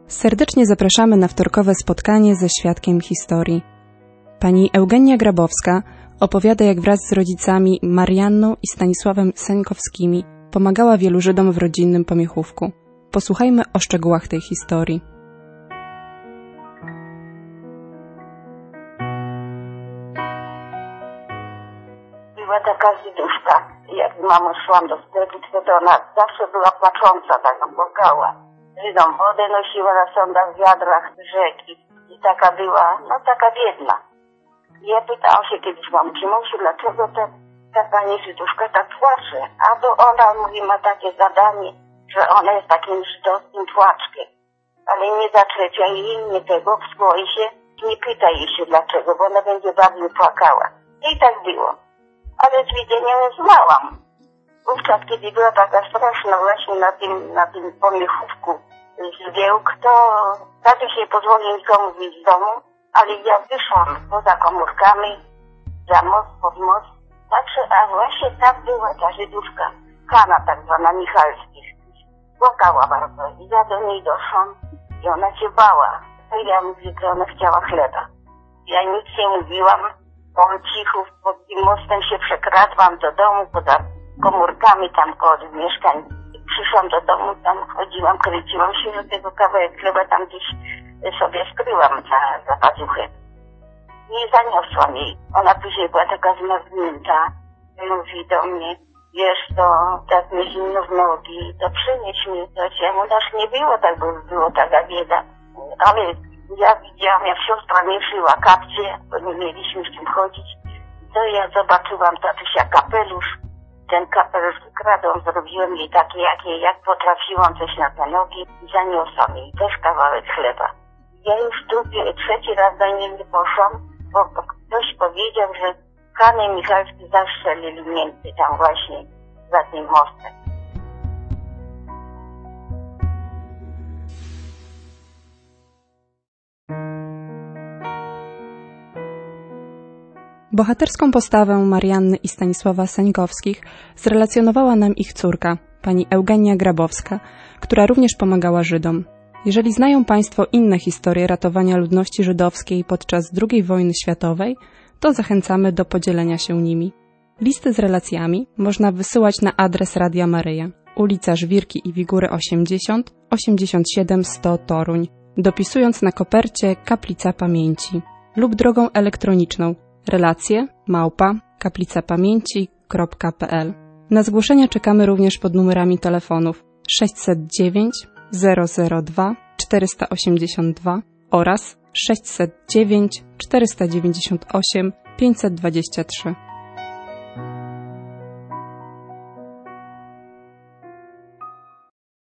Serdecznie zapraszamy na wtorkowe spotkanie ze świadkiem historii. Pani Eugenia Grabowska opowiada, jak wraz z rodzicami Marianną i Stanisławem Seńkowskimi pomagała wielu Żydom w rodzinnym Pomiechówku. Posłuchajmy o szczegółach tej historii. Była taka Żyduszka. Jak mamo szłam do sklepu, to ona zawsze była płacząca, tak płakała. Żydom wodę nosiła na sądach, w wiadrach rzeki. I taka była, taka biedna. I ja pytałam się kiedyś mamusi, dlaczego ta pani Żyduszka tak płacze? A to ona mówi, ma takie zadanie, że ona jest takim żydowskim płaczkiem. Ale nie zaczepia jej, nie tego, wsłoi się, nie pyta jej się dlaczego, bo ona będzie bardziej płakała. I tak było. Ale z widzenia zmałam. Wówczas, kiedy była taka straszna właśnie na tym Pomiechówku zwiełk, to tatuś nie pozwolił nikomu wyjść z domu, ale ja wyszłam poza komórkami, za most, pod most. Patrzę, a właśnie tam była ta Żyduszka, Hanna tak zwana Michalskich. Płakała bardzo i ja do niej doszłam i ona się bała. I ja mówię, że ona chciała chleba. Ja nic nie mówiłam, po cichu pod tym mostem się przekradłam do domu, poza komórkami tam koło mieszkań. Przyszłam do domu, tam chodziłam, kręciłam się, że tego kawałek chleba tam gdzieś sobie skryłam za pazuchę. Nie zaniosłam jej. Ona później była taka zmarznięta. Mówi do mnie, wiesz, to tak mnie zimno w nogi, to przynieś mi coś. Ja mówię, aż nie było tak, bo było taka bieda. Ale ja widziałam, jak siostra mnie szyła kapcie, bo nie mieliśmy z czym chodzić. To ja zobaczyłam tatusia kapelusz. Ten kapelusz wykradłam, zrobiłem jej takie, jak potrafiłam, coś na te nogi i zaniosłam jej też kawałek chleba. Ja już trzeci raz do niej nie poszłam, bo ktoś powiedział, że Hany Michalscy zastrzelili Niemcy tam właśnie za tym mostem. Bohaterską postawę Marianny i Stanisława Seńkowskich zrelacjonowała nam ich córka, pani Eugenia Grabowska, która również pomagała Żydom. Jeżeli znają Państwo inne historie ratowania ludności żydowskiej podczas II wojny światowej, to zachęcamy do podzielenia się nimi. Listy z relacjami można wysyłać na adres Radia Maryja, ulica Żwirki i Wigury 80, 87 100 Toruń, dopisując na kopercie Kaplica Pamięci lub drogą elektroniczną relacje@kaplicapamięci.pl. Na zgłoszenia czekamy również pod numerami telefonów 609 002 482 oraz 609 498 523.